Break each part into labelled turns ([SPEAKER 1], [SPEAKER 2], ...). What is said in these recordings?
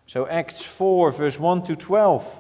[SPEAKER 1] So Acts 4, verse 1 to 12.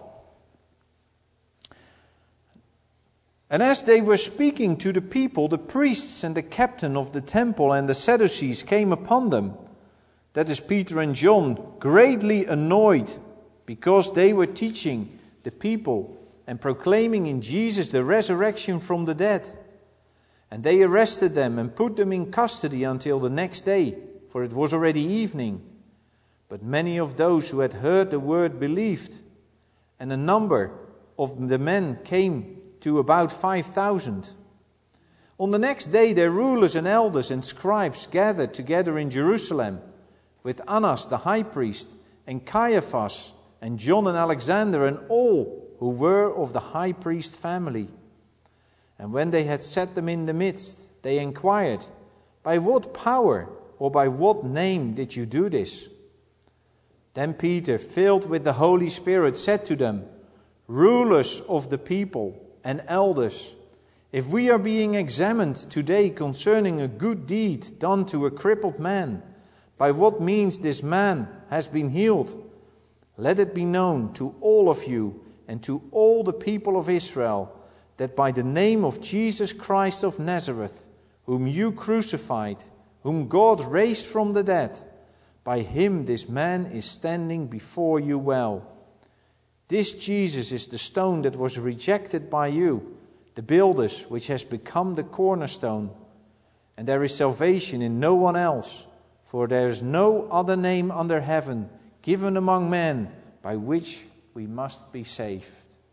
[SPEAKER 1] And as they were speaking to the people, the priests and the captain of the temple and the Sadducees came upon them, that is Peter and John, greatly annoyed, because they were teaching the people and proclaiming in Jesus the resurrection from the dead. And they arrested them and put them in custody until the next day, for it was already evening. But many of those who had heard the word believed, and a number of the men came to about 5,000. On the next day their rulers and elders and scribes gathered together in Jerusalem with Annas the high priest and Caiaphas and John and Alexander and all who were of the high priest family. And when they had set them in the midst, they inquired, "By what power or by what name did you do this?" Then Peter, filled with the Holy Spirit, said to them, "Rulers of the people and elders, if we are being examined today concerning a good deed done to a crippled man, by what means this man has been healed, let it be known to all of you and to all the people of Israel that by the name of Jesus Christ of Nazareth, whom you crucified, whom God raised from the dead, by him this man is standing before you well. This Jesus is the stone that was rejected by you, the builders, which has become the cornerstone. And there is salvation in no one else, for there is no other name under heaven given among men by which we must be saved."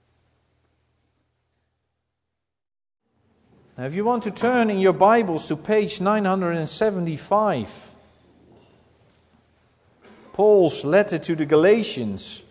[SPEAKER 1] Now, if you want to turn in your Bibles to page 975, Paul's letter to the Galatians.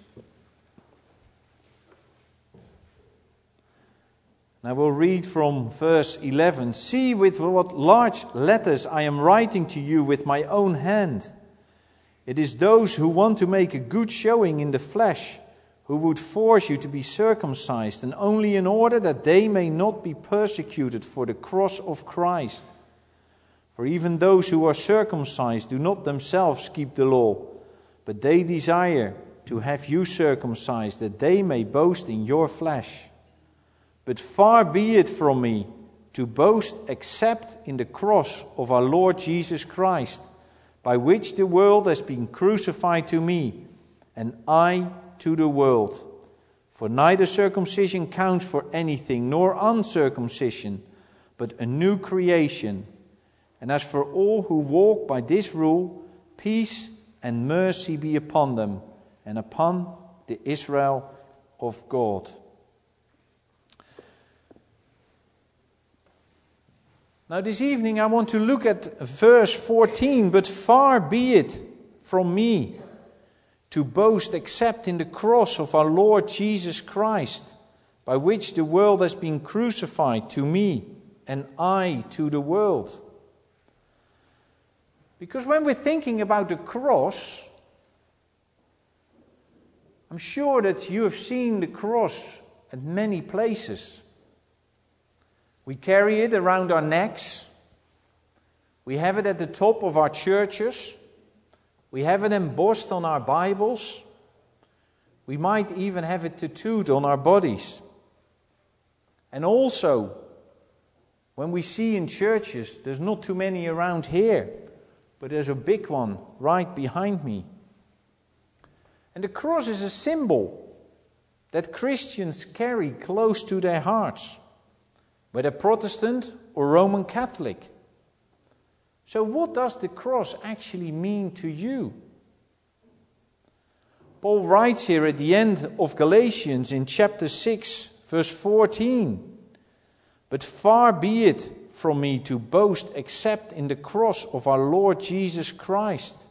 [SPEAKER 1] I will read from verse 11. "See with what large letters I am writing to you with my own hand. It is those who want to make a good showing in the flesh, who would force you to be circumcised, and only in order that they may not be persecuted for the cross of Christ. For even those who are circumcised do not themselves keep the law, but they desire to have you circumcised, that they may boast in your flesh. But far be it from me to boast except in the cross of our Lord Jesus Christ, by which the world has been crucified to me, and I to the world. For neither circumcision counts for anything, nor uncircumcision, but a new creation. And as for all who walk by this rule, peace and mercy be upon them, and upon the Israel of God." Now this evening I want to look at verse 14. "But far be it from me to boast except in the cross of our Lord Jesus Christ, by which the world has been crucified to me, and I to the world." Because when we're thinking about the cross, I'm sure that you have seen the cross at many places. We carry it around our necks. We have it at the top of our churches. We have it embossed on our Bibles. We might even have it tattooed on our bodies. And also, when we see in churches, there's not too many around here, but there's a big one right behind me. And the cross is a symbol that Christians carry close to their hearts, whether Protestant or Roman Catholic. So what does the cross actually mean to you? Paul writes here at the end of Galatians in chapter 6, verse 14, "But far be it from me to boast except in the cross of our Lord Jesus Christ,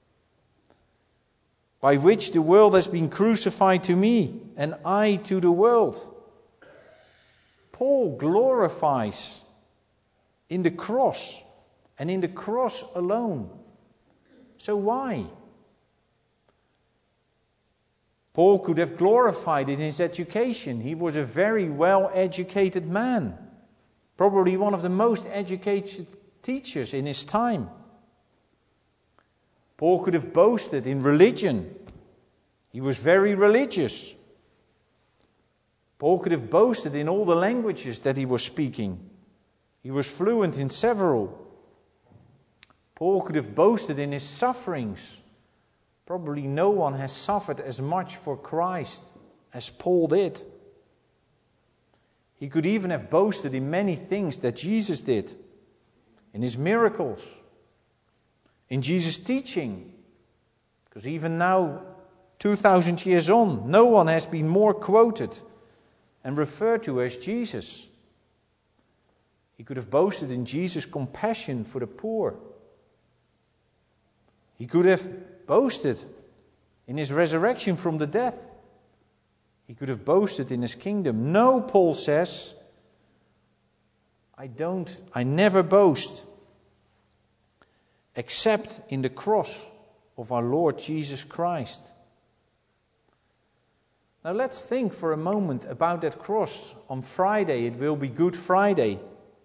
[SPEAKER 1] by which the world has been crucified to me, and I to the world." Paul glorifies in the cross, and in the cross alone. So why? Paul could have glorified it in his education. He was a very well-educated man, probably one of the most educated teachers in his time. Paul could have boasted in religion. He was very religious. Paul could have boasted in all the languages that he was speaking. He was fluent in several. Paul could have boasted in his sufferings. Probably no one has suffered as much for Christ as Paul did. He could even have boasted in many things that Jesus did, in his miracles, in Jesus' teaching. Because even now, 2,000 years on, no one has been more quoted and referred to as Jesus. He could have boasted in Jesus' compassion for the poor. He could have boasted in his resurrection from the dead. He could have boasted in his kingdom. No, Paul says, I never boast except in the cross of our Lord Jesus Christ. Now let's think for a moment about that cross. On Friday, it will be Good Friday.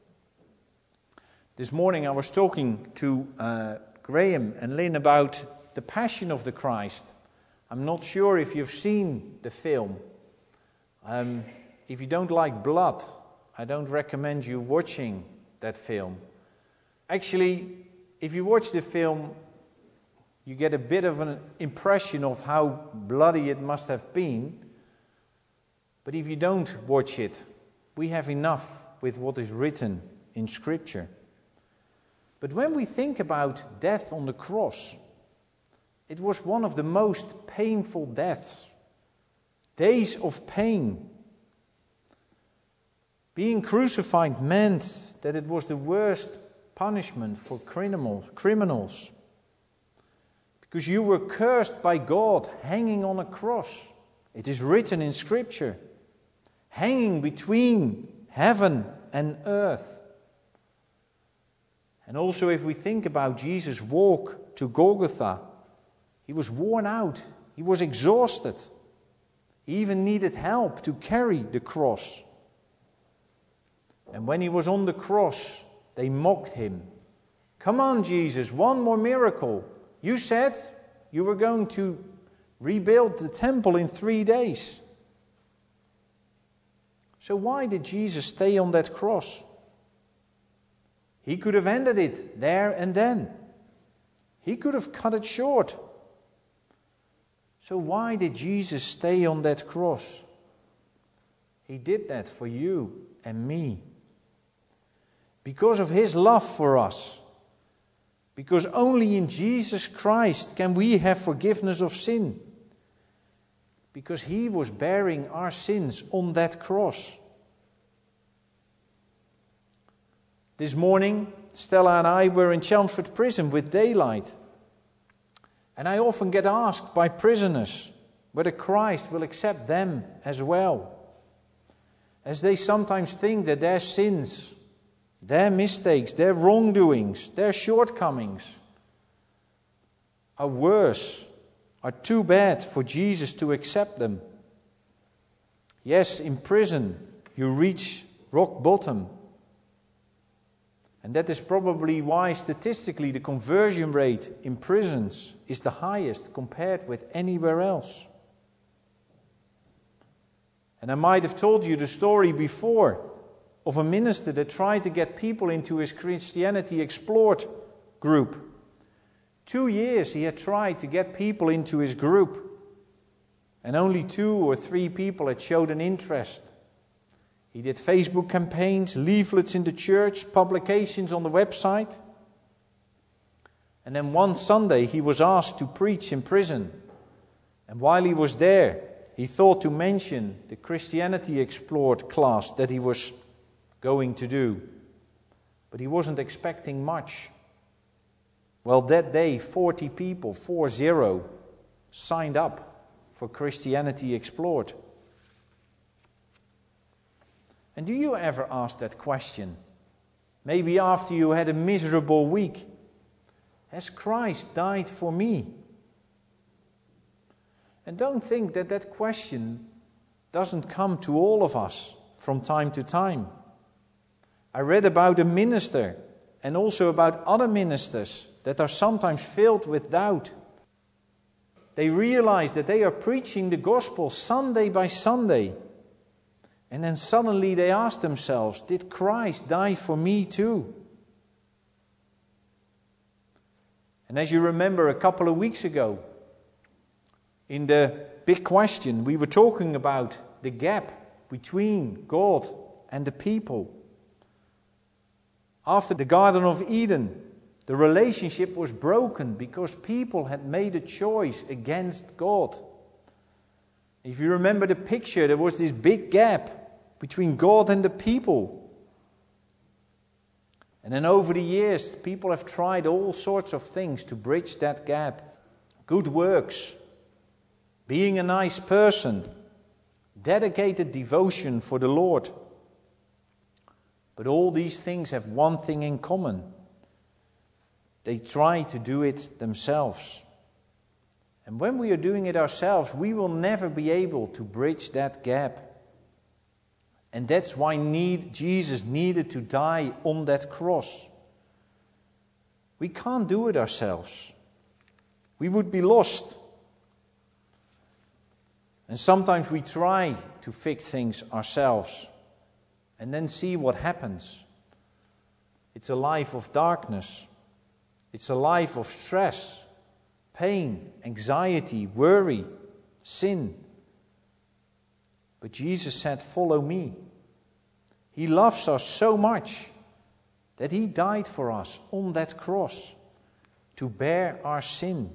[SPEAKER 1] This morning I was talking to Graham and Lynn about the Passion of the Christ. I'm not sure if you've seen the film. If you don't like blood, I don't recommend you watching that film. Actually, if you watch the film, you get a bit of an impression of how bloody it must have been. But if you don't watch it, we have enough with what is written in Scripture. But when we think about death on the cross, it was one of the most painful deaths. Days of pain. Being crucified meant that it was the worst punishment for criminals. Because you were cursed by God hanging on a cross. It is written in Scripture. Hanging between heaven and earth. And also if we think about Jesus' walk to Golgotha, he was worn out. He was exhausted. He even needed help to carry the cross. And when he was on the cross, they mocked him. Come on, Jesus, one more miracle. You said you were going to rebuild the temple in 3 days. So why did Jesus stay on that cross? He could have ended it there and then. He could have cut it short. So why did Jesus stay on that cross? He did that for you and me. Because of his love for us. Because only in Jesus Christ can we have forgiveness of sin. Because he was bearing our sins on that cross. This morning, Stella and I were in Chelmsford Prison with daylight. And I often get asked by prisoners whether Christ will accept them as well. As they sometimes think that their sins, their mistakes, their wrongdoings, their shortcomings are worse, are too bad for Jesus to accept them. Yes, in prison you reach rock bottom. And that is probably why statistically the conversion rate in prisons is the highest compared with anywhere else. And I might have told you the story before of a minister that tried to get people into his Christianity Explored group. 2 years he had tried to get people into his group. And only 2 or 3 people had showed an interest. He did Facebook campaigns, leaflets in the church, publications on the website. And then one Sunday he was asked to preach in prison. And while he was there, he thought to mention the Christianity Explored class that he was going to do. But he wasn't expecting much. Well, that day 40 people, 40, signed up for Christianity Explored. And do you ever ask that question? Maybe after you had a miserable week. Has Christ died for me? And don't think that that question doesn't come to all of us from time to time. I read about a minister and also about other ministers that are sometimes filled with doubt. They realize that they are preaching the gospel Sunday by Sunday. And then suddenly they ask themselves, did Christ die for me too? And as you remember a couple of weeks ago, in the big question, we were talking about the gap between God and the people. After the Garden of Eden, the relationship was broken because people had made a choice against God. If you remember the picture, there was this big gap between God and the people. And then over the years, people have tried all sorts of things to bridge that gap. Good works, being a nice person, dedicated devotion for the Lord. But all these things have one thing in common. They try to do it themselves. And when we are doing it ourselves, we will never be able to bridge that gap. And that's why Jesus needed to die on that cross. We can't do it ourselves. We would be lost. And sometimes we try to fix things ourselves and then see what happens. It's a life of darkness. It's a life of stress, pain, anxiety, worry, sin. But Jesus said, follow me. He loves us so much that He died for us on that cross to bear our sin.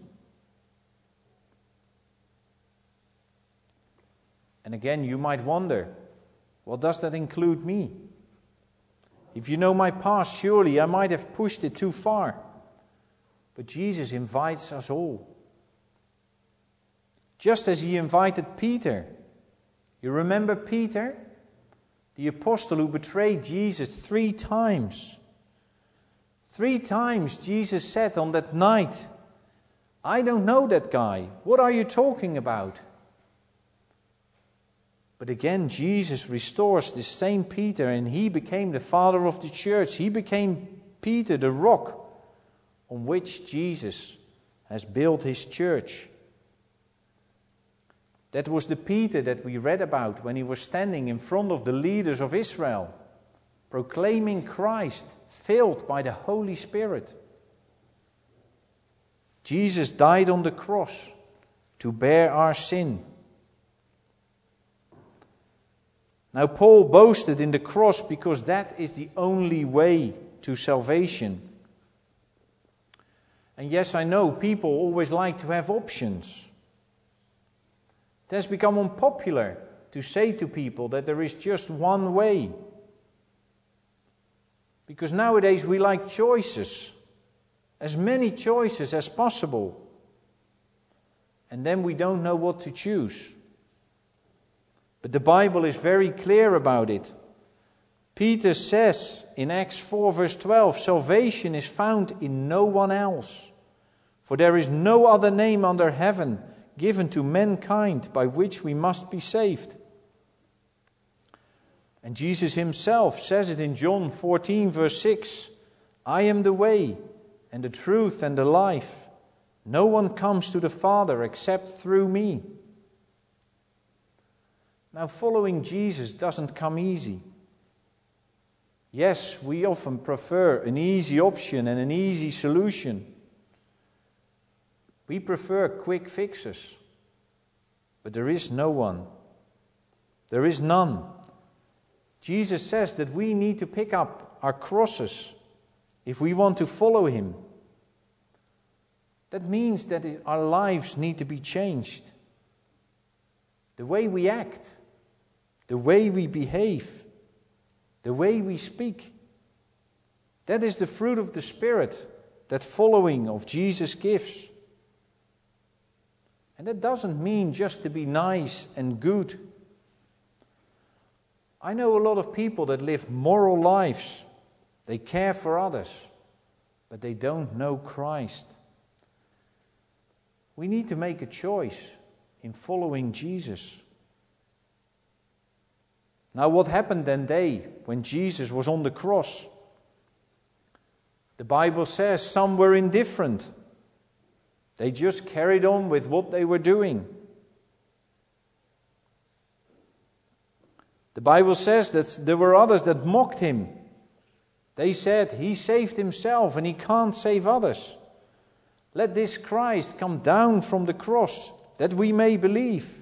[SPEAKER 1] And again, you might wonder, well, does that include me? If you know my past, surely I might have pushed it too far. But Jesus invites us all. Just as He invited Peter. You remember Peter? The apostle who betrayed Jesus 3 times. 3 times Jesus said on that night, I don't know that guy. What are you talking about? But again, Jesus restores this same Peter, and he became the father of the church. He became Peter, the rock on which Jesus has built His church. That was the Peter that we read about when he was standing in front of the leaders of Israel, proclaiming Christ, filled by the Holy Spirit. Jesus died on the cross to bear our sin. Now, Paul boasted in the cross because that is the only way to salvation. And yes, I know people always like to have options. It has become unpopular to say to people that there is just one way. Because nowadays we like choices, as many choices as possible. And then we don't know what to choose. But the Bible is very clear about it. Peter says in Acts 4 verse 12, salvation is found in no one else. For there is no other name under heaven given to mankind by which we must be saved. And Jesus Himself says it in John 14 verse 6, I am the way and the truth and the life. No one comes to the Father except through me. Now, following Jesus doesn't come easy. Yes, we often prefer an easy option and an easy solution. We prefer quick fixes. But there is no one. There is none. Jesus says that we need to pick up our crosses if we want to follow Him. That means that our lives need to be changed. The way we act, the way we behave, the way we speak. That is the fruit of the Spirit that following of Jesus gives. And that doesn't mean just to be nice and good. I know a lot of people that live moral lives. They care for others, but they don't know Christ. We need to make a choice in following Jesus. Now, what happened that day when Jesus was on the cross? The Bible says some were indifferent. They just carried on with what they were doing. The Bible says that there were others that mocked him. They said, he saved himself and he can't save others. Let this Christ come down from the cross, that we may believe.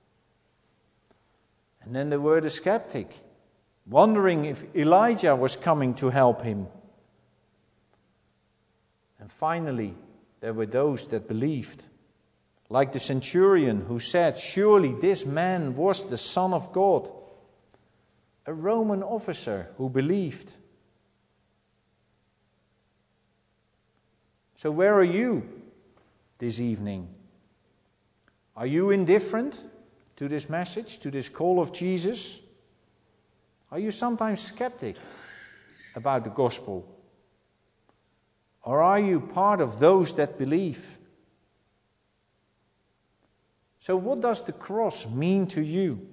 [SPEAKER 1] And then there were the skeptic, wondering if Elijah was coming to help him. And finally, there were those that believed, like the centurion who said, surely this man was the Son of God. A Roman officer who believed. So where are you this evening? Are you indifferent to this message, to this call of Jesus? Are you sometimes skeptic about the gospel? Or are you part of those that believe? So what does the cross mean to you?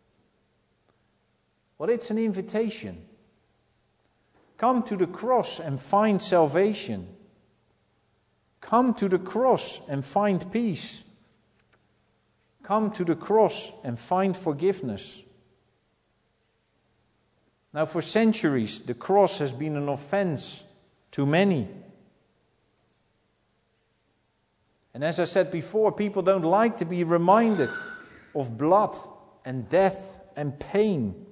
[SPEAKER 1] Well, it's an invitation. Come to the cross and find salvation. Come to the cross and find peace. Come to the cross and find forgiveness. Now, for centuries, the cross has been an offense to many. And as I said before, people don't like to be reminded of blood and death and pain.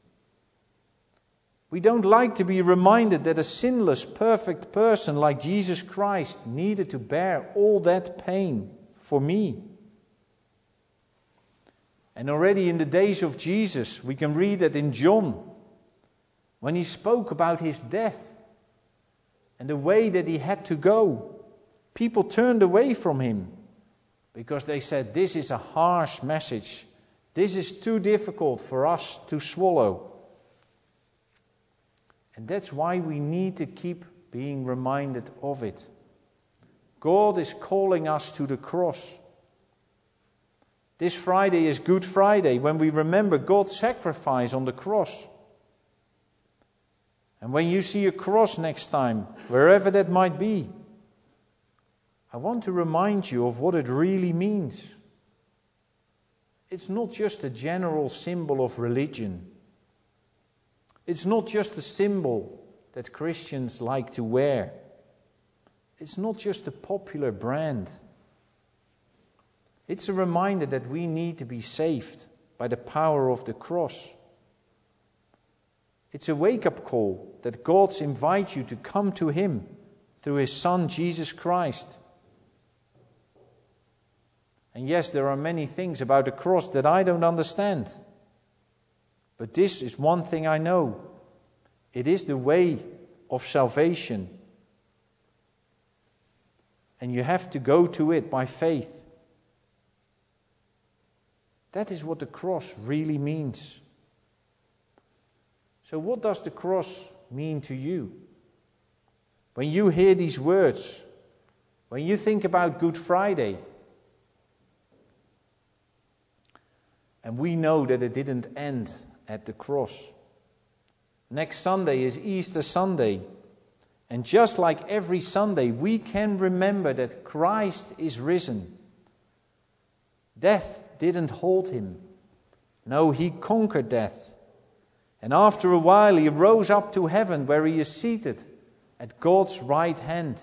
[SPEAKER 1] We don't like to be reminded that a sinless, perfect person like Jesus Christ needed to bear all that pain for me. And already in the days of Jesus, we can read that in John, when he spoke about his death and the way that he had to go, people turned away from him because they said, this is a harsh message. This is too difficult for us to swallow. And that's why we need to keep being reminded of it. God is calling us to the cross. This Friday is Good Friday, when we remember God's sacrifice on the cross. And when you see a cross next time, wherever that might be, I want to remind you of what it really means. It's not just a general symbol of religion. It's not just a symbol that Christians like to wear. It's not just a popular brand. It's a reminder that we need to be saved by the power of the cross. It's a wake-up call that God invites you to come to Him through His Son, Jesus Christ. And yes, there are many things about the cross that I don't understand. But this is one thing I know. It is the way of salvation. And you have to go to it by faith. That is what the cross really means. So what does the cross mean to you? When you hear these words, when you think about Good Friday, and we know that it didn't end at the cross. Next Sunday is Easter Sunday. And just like every Sunday, we can remember that Christ is risen. Death didn't hold Him. No, He conquered death. And after a while, He rose up to heaven, where He is seated at God's right hand.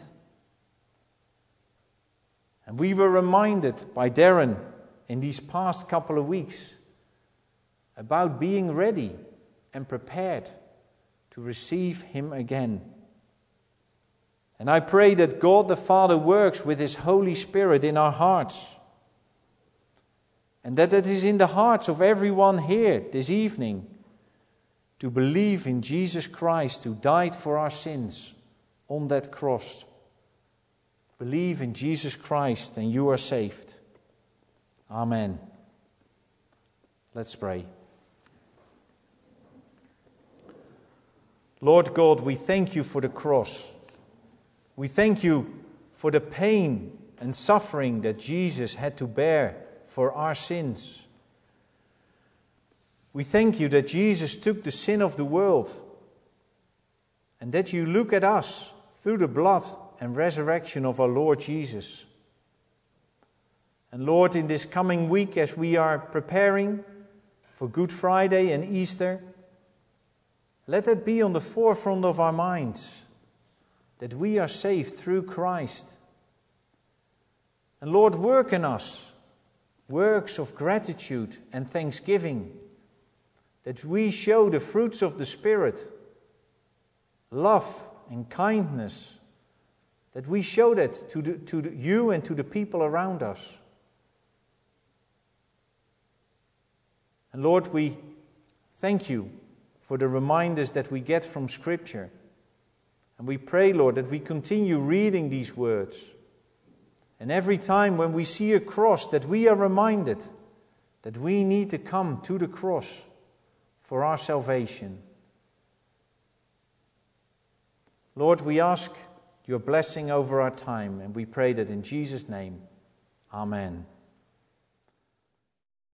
[SPEAKER 1] And we were reminded by Darren in these past couple of weeks about being ready and prepared to receive Him again. And I pray that God the Father works with His Holy Spirit in our hearts, and that it is in the hearts of everyone here this evening to believe in Jesus Christ, who died for our sins on that cross. Believe in Jesus Christ and you are saved. Amen. Let's pray. Lord God, we thank You for the cross. We thank You for the pain and suffering that Jesus had to bear for our sins. We thank You that Jesus took the sin of the world, and that You look at us through the blood and resurrection of our Lord Jesus. And Lord, in this coming week, as we are preparing for Good Friday and Easter, let that be on the forefront of our minds, that we are saved through Christ. And Lord, work in us works of gratitude and thanksgiving, that we show the fruits of the Spirit, love and kindness, that we show that to you and to the people around us. And Lord, we thank you for the reminders that we get from Scripture. And we pray, Lord, that we continue reading these words. And every time when we see a cross, that we are reminded that we need to come to the cross for our salvation. Lord, we ask your blessing over our time, and we pray that in Jesus' name. Amen.